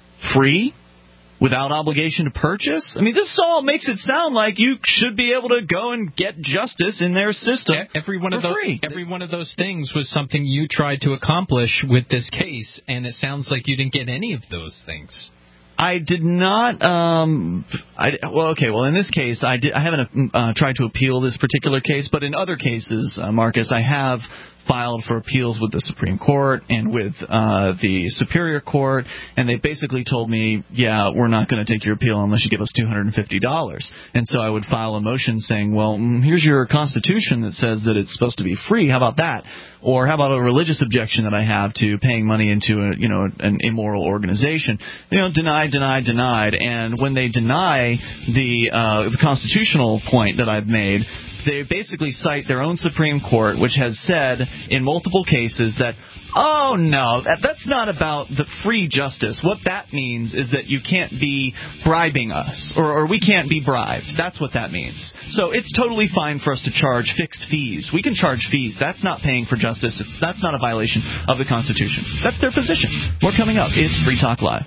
free, without obligation to purchase. I mean, this all makes it sound like you should be able to go and get justice in their system every one for of those, free. Every one of those things was something you tried to accomplish with this case, and it sounds like you didn't get any of those things. I did not. Um, I, well, okay. Well, in this case, I did. I haven't uh, tried to appeal this particular case, but in other cases, uh, Marcus, I have filed for appeals with the Supreme Court and with uh, the Superior Court, and they basically told me, yeah, we're not going to take your appeal unless you give us two hundred fifty dollars. And so I would file a motion saying, well, here's your Constitution that says that it's supposed to be free. How about that? Or how about a religious objection that I have to paying money into a, you know, an immoral organization? You know, denied, denied, denied. And when they deny the uh, the constitutional point that I've made, they basically cite their own Supreme Court, which has said in multiple cases that, oh, no, that, that's not about the free justice. What that means is that you can't be bribing us, or, or we can't be bribed. That's what that means. So it's totally fine for us to charge fixed fees. We can charge fees. That's not paying for justice. It's, that's not a violation of the Constitution. That's their position. More coming up. It's Free Talk Live.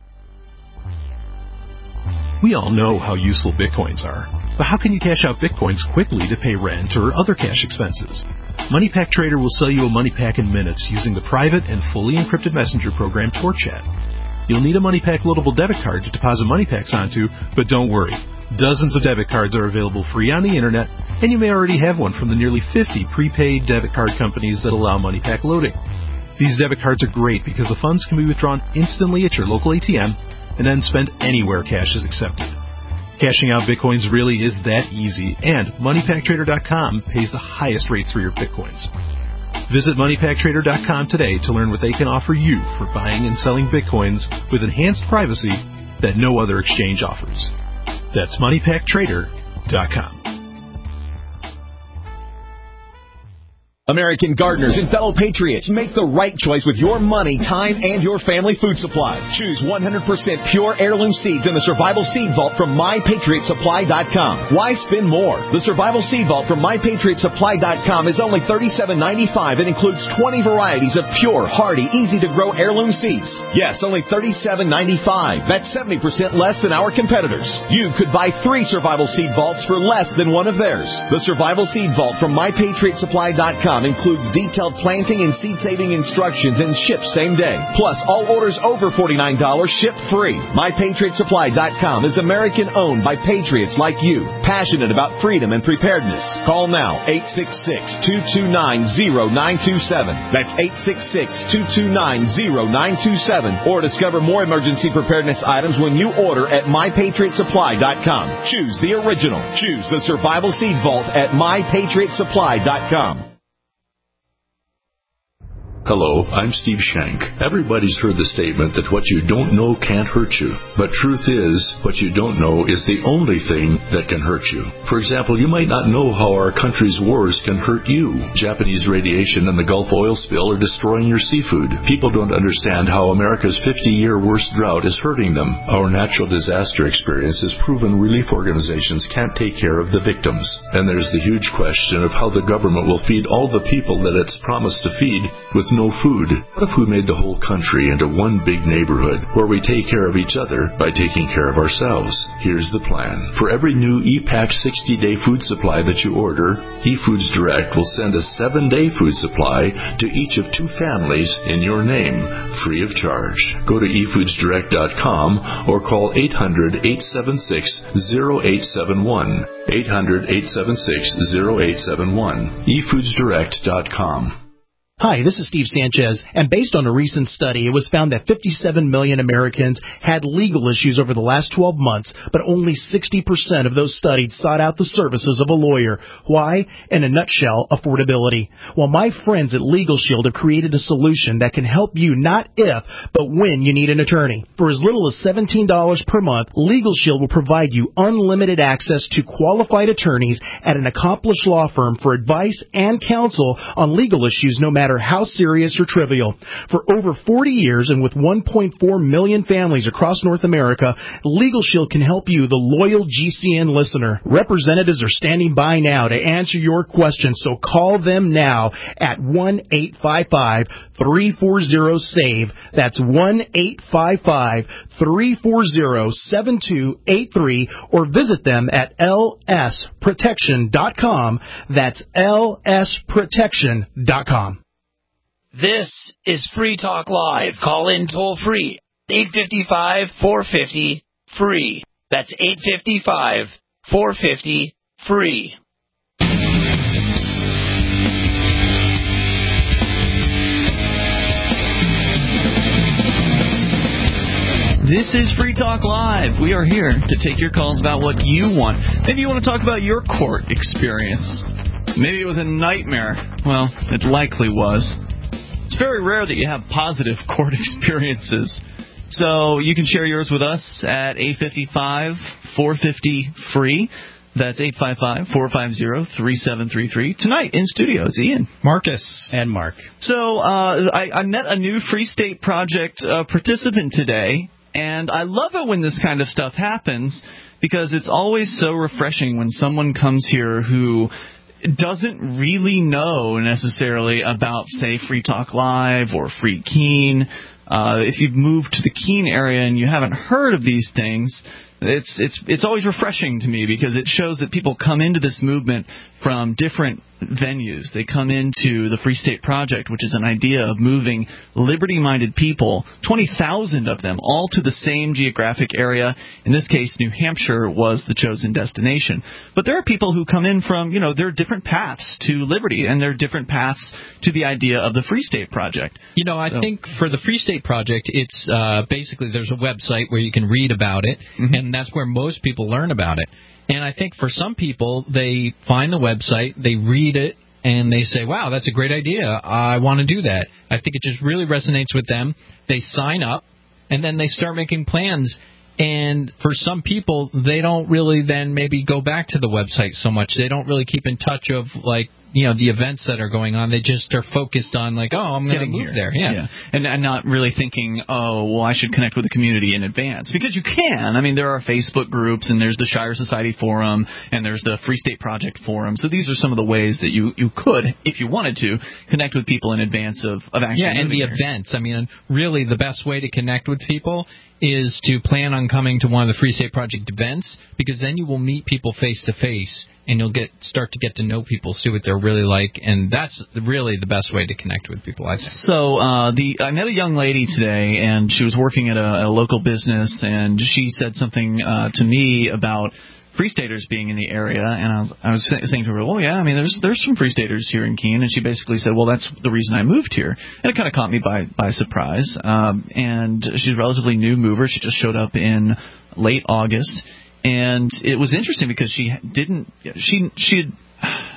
We all know how useful Bitcoins are, but how can you cash out Bitcoins quickly to pay rent or other cash expenses? MoneyPack Trader will sell you a money pack in minutes using the private and fully encrypted messenger program TorChat. You'll need a MoneyPack loadable debit card to deposit money packs onto, but don't worry. Dozens of debit cards are available free on the internet, and you may already have one from the nearly fifty prepaid debit card companies that allow MoneyPack loading. These debit cards are great because the funds can be withdrawn instantly at your local A T M and then spent anywhere cash is accepted. Cashing out Bitcoins really is that easy, and Money Pack Trader dot com pays the highest rates for your Bitcoins. Visit Money Pack Trader dot com today to learn what they can offer you for buying and selling Bitcoins with enhanced privacy that no other exchange offers. That's Money Pack Trader dot com. American gardeners and fellow patriots, make the right choice with your money, time, and your family food supply. Choose one hundred percent pure heirloom seeds in the Survival Seed Vault from My Patriot Supply dot com. Why spend more? The Survival Seed Vault from My Patriot Supply dot com is only thirty-seven ninety-five and includes twenty varieties of pure, hardy, easy-to-grow heirloom seeds. Yes, only thirty-seven ninety-five. That's seventy percent less than our competitors. You could buy three Survival Seed Vaults for less than one of theirs. The Survival Seed Vault from My Patriot Supply dot com includes detailed planting and seed-saving instructions and ships same day. Plus, all orders over forty-nine dollars ship free. My Patriot Supply dot com is American-owned by patriots like you, passionate about freedom and preparedness. Call now, eight six six, two two nine, zero nine two seven. That's eight six six, two two nine, zero nine two seven. Or discover more emergency preparedness items when you order at My Patriot Supply dot com. Choose the original. Choose the Survival Seed Vault at My Patriot Supply dot com. Hello, I'm Steve Shank. Everybody's heard the statement that what you don't know can't hurt you. But truth is, what you don't know is the only thing that can hurt you. For example, you might not know how our country's wars can hurt you. Japanese radiation and the Gulf oil spill are destroying your seafood. People don't understand how America's fifty-year worst drought is hurting them. Our natural disaster experience has proven relief organizations can't take care of the victims. And there's the huge question of how the government will feed all the people that it's promised to feed with no food. What if we made the whole country into one big neighborhood where we take care of each other by taking care of ourselves? Here's the plan. For every new E-Pack sixty-day food supply that you order, eFoods Direct will send a seven-day food supply to each of two families in your name, free of charge. Go to e foods direct dot com or call eight hundred, eight seven six, zero eight seven one. eight hundred, eight seven six, zero eight seven one. e foods direct dot com. Hi, this is Steve Sanchez, and based on a recent study, it was found that fifty-seven million Americans had legal issues over the last twelve months, but only sixty percent of those studied sought out the services of a lawyer. Why? In a nutshell, affordability. Well, my friends at Legal Shield have created a solution that can help you not if, but when you need an attorney. For as little as seventeen dollars per month, Legal Shield will provide you unlimited access to qualified attorneys at an accomplished law firm for advice and counsel on legal issues no matter how serious or trivial. For over forty years and with one point four million families across North America, Legal Shield can help you, the loyal G C N listener. Representatives are standing by now to answer your questions, so call them now at one eight five five, three four zero, S A V E. That's one eight five five, three four zero, seven two eight three, or visit them at L S protection dot com. That's L S protection dot com. This is Free Talk Live. Call in toll free. eight five five, four five zero, free. That's eight five five, four five zero, free. This is Free Talk Live. We are here to take your calls about what you want. Maybe you want to talk about your court experience. Maybe it was a nightmare. Well, it likely was. It's very rare that you have positive court experiences. So you can share yours with us at eight five five, four five zero, free. That's eight five five, four five zero, three seven three three. Tonight in studio, it's Ian, Marcus, and Mark. So uh, I, I met a new Free State Project uh, participant today, and I love it when this kind of stuff happens because it's always so refreshing when someone comes here who doesn't really know necessarily about, say, Free Talk Live or Free Keene. Uh, if you've moved to the Keene area and you haven't heard of these things, it's it's it's always refreshing to me because it shows that people come into this movement from different venues. They come into the Free State Project, which is an idea of moving liberty-minded people, twenty thousand of them, all to the same geographic area. In this case, New Hampshire was the chosen destination. But there are people who come in from, you know, there are different paths to liberty, and there are different paths to the idea of the Free State Project. You know, I so. think for the Free State Project, it's uh, basically there's a website where you can read about it, mm-hmm. and that's where most people learn about it. And I think for some people, they find the website, they read it, and they say, wow, that's a great idea. I want to do that. I think it just really resonates with them. They sign up, and then they start making plans. And for some people, they don't really then maybe go back to the website so much. They don't really keep in touch of, like, you know, the events that are going on. They just are focused on, like, oh, I'm going to move there. Yeah. yeah. And, and not really thinking, oh, well, I should connect with the community in advance. Because you can. I mean, there are Facebook groups, and there's the Shire Society Forum, and there's the Free State Project Forum. So these are some of the ways that you, you could, if you wanted to, connect with people in advance of, of actually Yeah, and the here. events. I mean, really the best way to connect with people is to plan on coming to one of the Free State Project events, because then you will meet people face to face, and you'll get start to get to know people, see what they're really like, and that's really the best way to connect with people, I think. So uh, the I met a young lady today, and she was working at a, a local business, and she said something uh, to me about Free Staters being in the area, and I was, I was saying to her, well, yeah, I mean, there's there's some Free Staters here in Keene, and she basically said, well, that's the reason I moved here, and it kind of caught me by by surprise. Um, and she's a relatively new mover; she just showed up in late August, and it was interesting because she didn't she she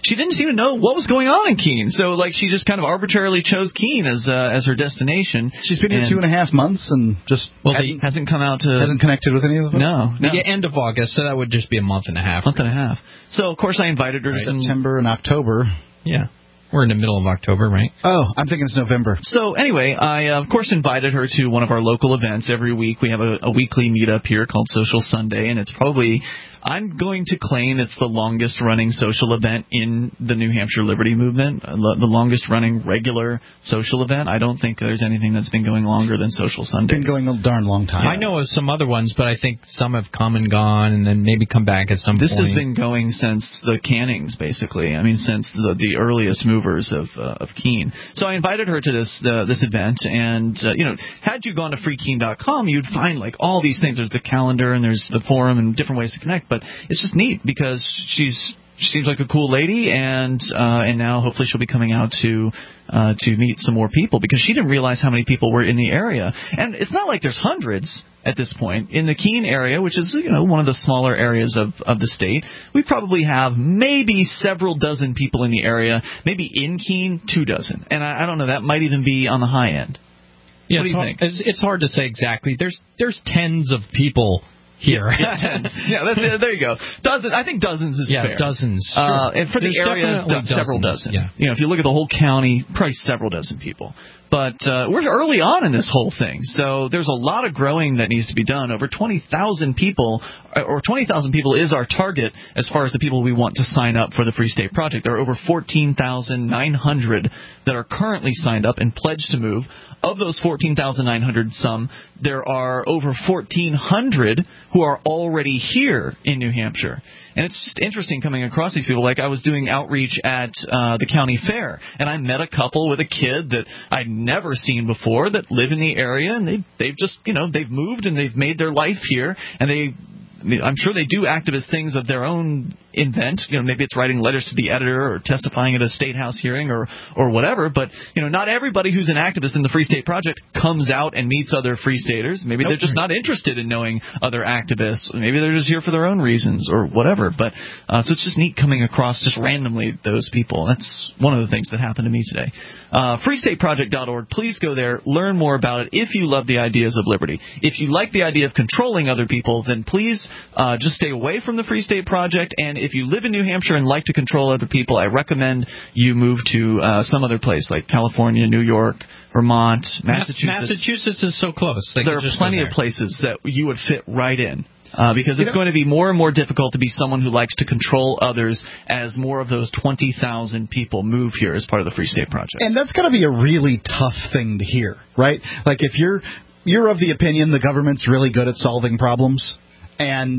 she didn't seem to know what was going on in Keene. So, like, she just kind of arbitrarily chose Keene as uh, as her destination. She's been here and, two and a half months and just well, hasn't, hasn't come out to hasn't connected with any of them. No, no. The end of August, so that would just be a month and a half. Month and a half. So, of course, I invited her to some September and October. Yeah. We're in the middle of October, right? Oh, I'm thinking it's November. So anyway, I, uh, of course, invited her to one of our local events. Every week we have a, a weekly meetup here called Social Sunday, and it's probably, I'm going to claim it's the longest-running social event in the New Hampshire Liberty Movement, the longest-running regular social event. I don't think there's anything that's been going longer than Social Sundays. Been going a darn long time. I know of some other ones, but I think some have come and gone and then maybe come back at some this point. This has been going since the Cannings, basically. I mean, since the, the earliest movers of uh, of Keene. So I invited her to this the, this event, and, uh, you know, had you gone to free keene dot com, you'd find, like, all these things. There's the calendar, and there's the forum, and different ways to connect. But it's just neat because she's she seems like a cool lady, and uh, and now hopefully she'll be coming out to uh, to meet some more people because she didn't realize how many people were in the area. And it's not like there's hundreds at this point in the Keene area, which is, you know, one of the smaller areas of, of the state. We probably have maybe several dozen people in the area, maybe in Keene, two dozen, and I, I don't know, that might even be on the high end. Yeah, what do you hard, think? It's, it's hard to say exactly. There's there's tens of people here. Yeah, tens. yeah that's, there you go. Dozens. I think dozens is yeah, fair. dozens. Uh, sure. and for There's the area, do- dozens. several dozen. Yeah. You know, if you look at the whole county, probably several dozen people. But uh, we're early on in this whole thing, so there's a lot of growing that needs to be done. Over twenty thousand people, or twenty thousand people is our target as far as the people we want to sign up for the Free State Project. There are over fourteen thousand nine hundred that are currently signed up and pledged to move. Of those fourteen thousand nine hundred some, there are over fourteen hundred who are already here in New Hampshire. And it's just interesting coming across these people. Like, I was doing outreach at uh, the county fair, and I met a couple with a kid that I'd never seen before that live in the area, and they, they've just, you know, they've moved and they've made their life here, and they, I'm sure they do activist things of their own invent. You know, maybe it's writing letters to the editor or testifying at a state house hearing or or whatever. But, you know, not everybody who's an activist in the Free State Project comes out and meets other Free Staters. Maybe nope. they're just not interested in knowing other activists. Maybe they're just here for their own reasons or whatever. But uh, so it's just neat coming across just randomly those people. That's one of the things that happened to me today. Uh, free state project dot org. Please go there. Learn more about it if you love the ideas of liberty. If you like the idea of controlling other people, then please uh, just stay away from the Free State Project. And if you live in New Hampshire and like to control other people, I recommend you move to uh, some other place like California, New York, Vermont, Massachusetts. Massachusetts is so close. They there are plenty of places that you would fit right in. Uh, because it's you know, going to be more and more difficult to be someone who likes to control others as more of those twenty thousand people move here as part of the Free State Project. And that's going to be a really tough thing to hear, right? Like, if you're you're of the opinion the government's really good at solving problems, and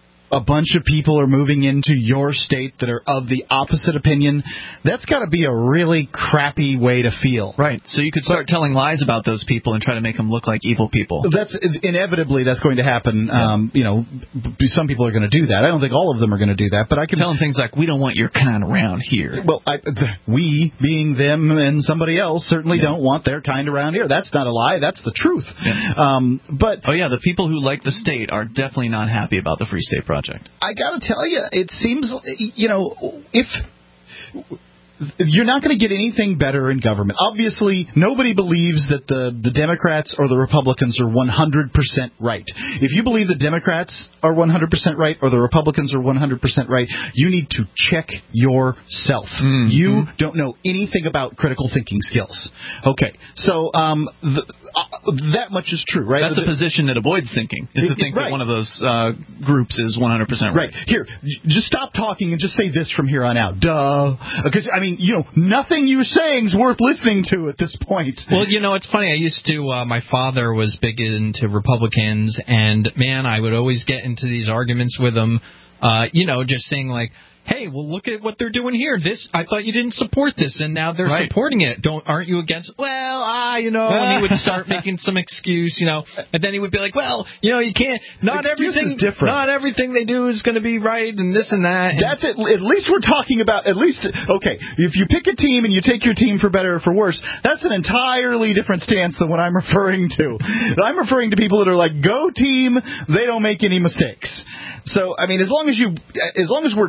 a bunch of people are moving into your state that are of the opposite opinion, that's got to be a really crappy way to feel. Right. So you could start but, telling lies about those people and try to make them look like evil people. That's inevitably that's going to happen. Yeah. Um, you know, some people are going to do that. I don't think all of them are going to do that, but I can tell them things like, "We don't want your kind around here." Well, I, the, we being them and somebody else certainly yeah. don't want their kind around here. That's not a lie. That's the truth. Yeah. Um, but oh yeah, the people who like the state are definitely not happy about the Free State Project. I got to tell you, it seems, you know, if you're not going to get anything better in government. Obviously, nobody believes that the, the Democrats or the Republicans are one hundred percent right. If you believe the Democrats are one hundred percent right or the Republicans are one hundred percent right, you need to check yourself. Mm-hmm. You don't know anything about critical thinking skills. Okay, so um, the, uh, that much is true, right? That's the, the position that avoids thinking, is to think right. that one of those uh, groups is one hundred percent right. Right. Here, just stop talking and just say this from here on out. Duh. Because, I mean, you know, nothing you're saying is worth listening to at this point. Well, you know, it's funny. I used to, uh, my father was big into Republicans, and, man, I would always get into these arguments with them, uh, you know, just saying, like, hey, well, look at what they're doing here. This, I thought you didn't support this, and now they're right. supporting it. Don't, aren't you against? Well, ah, you know. And he would start making some excuse, you know, and then he would be like, well, you know, you can't. Not excuse everything. Is different. Not everything they do is going to be right, and this and that. And that's it. At least we're talking about. At least, okay, if you pick a team and you take your team for better or for worse, that's an entirely different stance than what I'm referring to. I'm referring to people that are like, go team. They don't make any mistakes. So, I mean, as long as you, as long as we're clear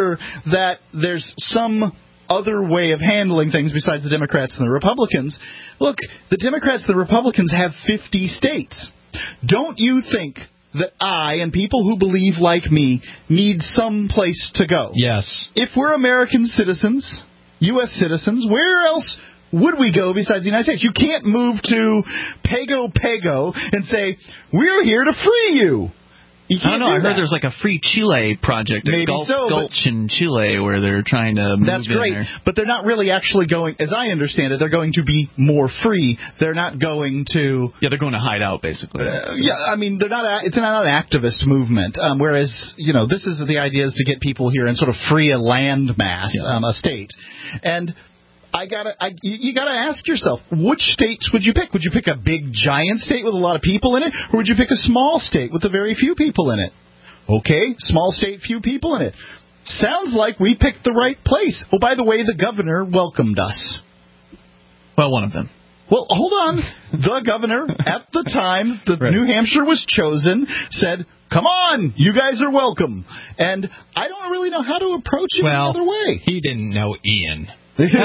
sure that there's some other way of handling things besides the Democrats and the Republicans. Look, the Democrats and the Republicans have fifty states. Don't you think that I and people who believe like me need some place to go? Yes. If we're American citizens, U S citizens, where else would we go besides the United States? You can't move to Pago Pago and say, we're here to free you. You I don't know. do I heard that. there's like a free Chile project at Maybe Gulch, so, but- Gulch in Chile where they're trying to move That's in great, there. but they're not really actually going, as I understand it, they're going to be more free. They're not going to... Yeah, they're going to hide out, basically. Uh, yeah, I mean, they're not. A, it's not an activist movement. Um, whereas, you know, this is the idea is to get people here and sort of free a land mass, Yeah. um, a state. And I gotta, I, you gotta ask yourself, which states would you pick? Would you pick a big, giant state with a lot of people in it, or would you pick a small state with a very few people in it? Okay, small state, few people in it. Sounds like we picked the right place. Oh, by the way, the governor welcomed us. Well, one of them. Well, hold on. The governor, at the time that Right. New Hampshire was chosen, said, come on, you guys are welcome. And I don't really know how to approach it Well, any other way. he didn't know Ian. So the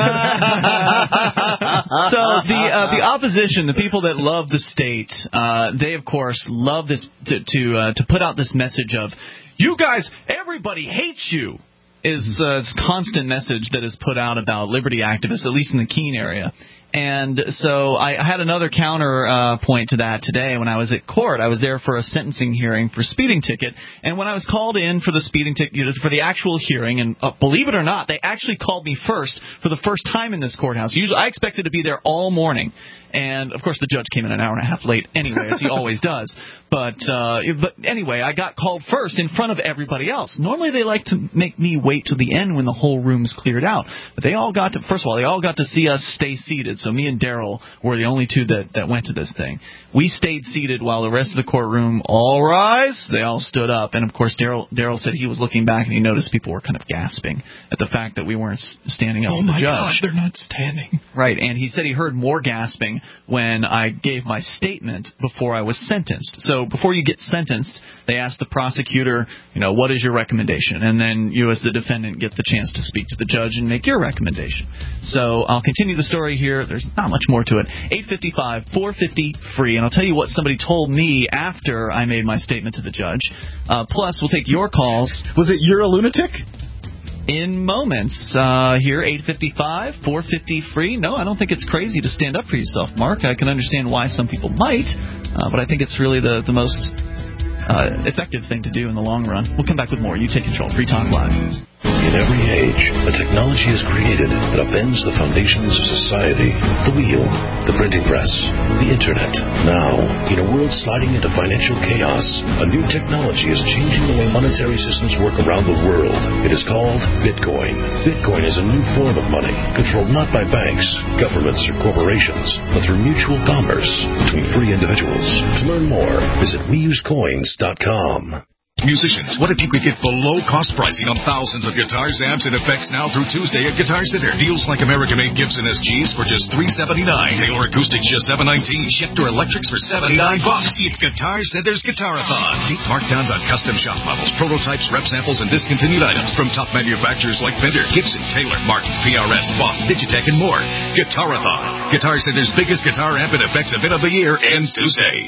uh, the opposition, the people that love the state, uh, they of course love this to to, uh, to put out this message of, you guys, everybody hates you. Is uh, this constant message that is put out about liberty activists, at least in the Keene area. And so I had another counter uh, point to that today when I was at court. I was there for a sentencing hearing for speeding ticket, and when I was called in for the speeding ticket for the actual hearing, and uh, believe it or not, they actually called me first for the first time in this courthouse. Usually, I expected to be there all morning, and of course, the judge came in an hour and a half late anyway, as he always does. But uh, but anyway, I got called first in front of everybody else. Normally, they like to make me wait till the end when the whole room's cleared out. But they all got to first of all, they all got to see us stay seated. So me and Daryl were the only two that, that went to this thing. We stayed seated while the rest of the courtroom, all rise, they all stood up. And, of course, Daryl Daryl said he was looking back and he noticed people were kind of gasping at the fact that we weren't standing up Oh, with the my judge. God, they're not standing. Right, and he said he heard more gasping when I gave my statement before I was sentenced. So before you get sentenced, they ask the prosecutor, you know, what is your recommendation? And then you as the defendant get the chance to speak to the judge and make your recommendation. So I'll continue the story here. There's not much more to it. eight five five, four five zero, free. And I'll tell you what somebody told me after I made my statement to the judge. Uh, plus, we'll take your calls. Was it you're a lunatic? In moments uh, here, eight five five, four five zero, free. No, I don't think it's crazy to stand up for yourself, Mark. I can understand why some people might, uh, but I think it's really the, the most uh, effective thing to do in the long run. We'll come back with more. You take control. Free Talk Live. In every age, a technology is created that upends the foundations of society. The wheel, the printing press, the internet. Now, in a world sliding into financial chaos, a new technology is changing the way monetary systems work around the world. It is called Bitcoin. Bitcoin is a new form of money, controlled not by banks, governments, or corporations, but through mutual commerce between free individuals. To learn more, visit we use coins dot com. Musicians, what if you could get below-cost pricing on thousands of guitars, amps, and effects now through Tuesday at Guitar Center? Deals like American-made Gibson S Gs for just three seventy-nine, Taylor Acoustics just seven nineteen, Schecter Electrics for seventy-nine bucks. It's Guitar Center's Guitarathon. Deep markdowns on custom shop models, prototypes, rep samples, and discontinued items from top manufacturers like Fender, Gibson, Taylor, Martin, P R S, Boss, Digitech, and more. Guitarathon. Guitar Center's biggest guitar amp and effects event of the year ends Tuesday.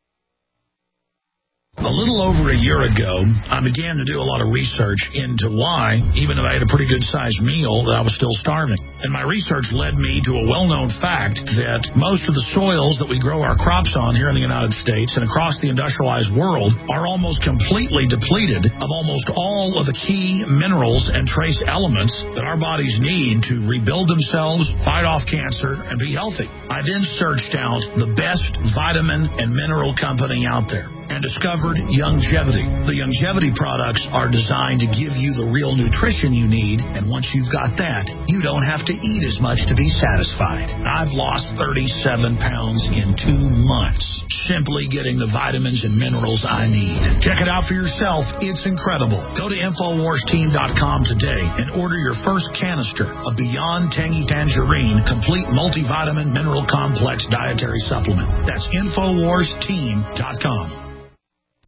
A little over a year ago, I began to do a lot of research into why, even though I had a pretty good-sized meal, that I was still starving. And my research led me to a well-known fact that most of the soils that we grow our crops on here in the United States and across the industrialized world are almost completely depleted of almost all of the key minerals and trace elements that our bodies need to rebuild themselves, fight off cancer, and be healthy. I then searched out the best vitamin and mineral company out there and discovered Youngevity. The Youngevity products are designed to give you the real nutrition you need, and once you've got that, you don't have to eat as much to be satisfied. I've lost thirty-seven pounds in two months, simply getting the vitamins and minerals I need. Check it out for yourself. It's incredible. Go to Infowars Team dot com today and order your first canister of Beyond Tangy Tangerine Complete Multivitamin Mineral Complex Dietary Supplement. That's Infowars Team dot com.